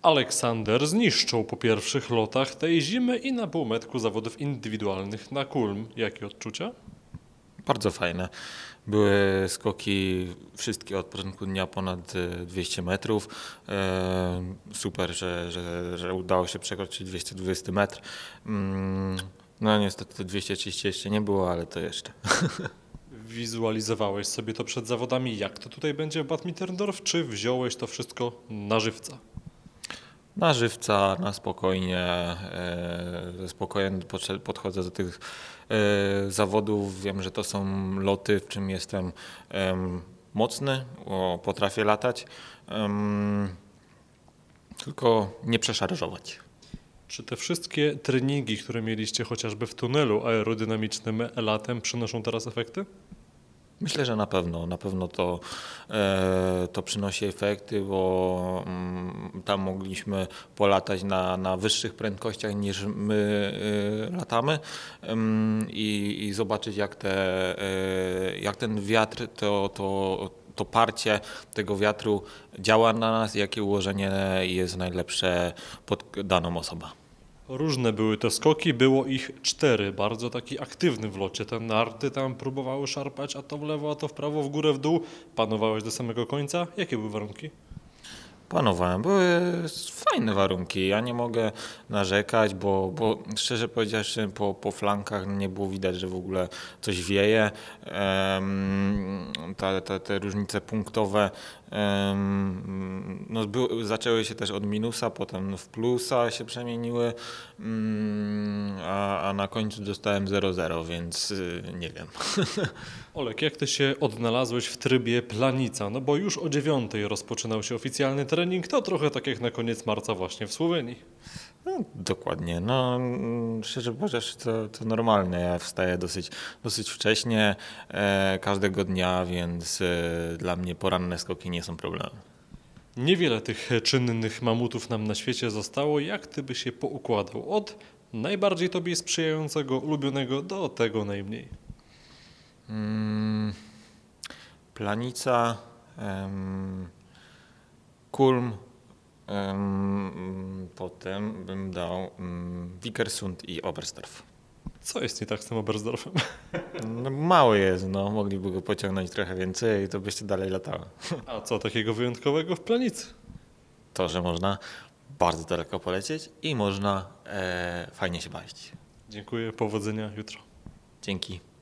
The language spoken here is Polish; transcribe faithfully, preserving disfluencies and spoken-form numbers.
Aleksander zniszczył po pierwszych lotach tej zimy i na półmetku zawodów indywidualnych na Kulm. Jakie odczucia? Bardzo fajne. Były skoki wszystkie od początku dnia ponad e, dwieście metrów. E, Super, że, że, że udało się przekroczyć dwieście dwadzieścia metr. Mm, No niestety to dwieście trzydzieści jeszcze nie było, ale to jeszcze. Wizualizowałeś sobie to przed zawodami, jak to tutaj będzie w Bad Mitterndorf, czy wziąłeś to wszystko na żywca? Na żywca, na spokojnie, e, ze spokojem podszedł- podchodzę do tych e, zawodów. Wiem, że to są loty, w czym jestem em, mocny, o, potrafię latać, em, tylko nie przeszarżować. Czy te wszystkie treningi, które mieliście chociażby w tunelu aerodynamicznym latem, przynoszą teraz efekty? Myślę, że na pewno, na pewno to, e, to przynosi efekty, bo mm, tam mogliśmy polatać na, na wyższych prędkościach niż my e, latamy em, i, i zobaczyć jak, te, e, jak ten wiatr, to, to, to parcie tego wiatru działa na nas, jakie ułożenie jest najlepsze pod daną osobę. Różne były te skoki, było ich cztery, bardzo taki aktywny w locie. Te narty tam próbowały szarpać, a to w lewo, a to w prawo, w górę, w dół. Panowałeś do samego końca? Jakie były warunki? Planowałem. Były fajne warunki. Ja nie mogę narzekać, bo, bo szczerze powiedziawszy po, po flankach nie było widać, że w ogóle coś wieje. Em, ta, ta, te różnice punktowe em, no, były, zaczęły się też od minusa, potem w plusa się przemieniły, mm, a, a na końcu dostałem zero zero, więc y, nie wiem. Olek, jak ty się odnalazłeś w trybie planica? No bo już o dziewiątej rozpoczynał się oficjalny trening, to trochę tak jak na koniec marca właśnie w Słowenii. No, dokładnie. No, mm, szczerze powiedziawszy, to, to normalne. Ja wstaję dosyć, dosyć wcześnie e, każdego dnia, więc e, dla mnie poranne skoki nie są problemem. Niewiele tych czynnych mamutów nam na świecie zostało. Jak ty by się poukładał? Od najbardziej tobie sprzyjającego, ulubionego do tego najmniej. Mm, Planica, em, Kulm, em, potem bym dał mm, Vikersund i Oberstdorf. Co jest nie tak z tym Oberstdorfem? No, mały jest, no, mogliby go pociągnąć trochę więcej i to byście dalej latały. A co takiego wyjątkowego w planicy? To, że można bardzo daleko polecieć i można e, fajnie się bawić. Dziękuję, powodzenia jutro. Dzięki.